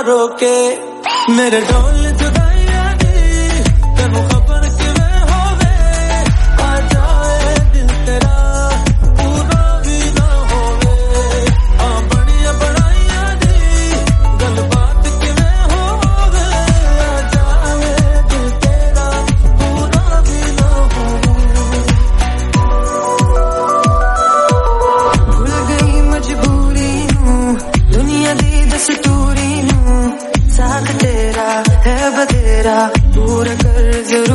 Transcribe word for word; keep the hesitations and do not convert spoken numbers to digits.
रोके मेरे ढोल जुदाइयां दी तेनू खबर किवें होवे आ जाए दिल तेरा पूरा भी ना होवे आ बड़िया बड़ाइयां दी गलबात किवें होवे आ जाए दिल तेरा पूरा भी ना होवे भूल गई मजबूरी नूं दुनिया दी दस्तूरी नूं साथ तेरा है बतेरा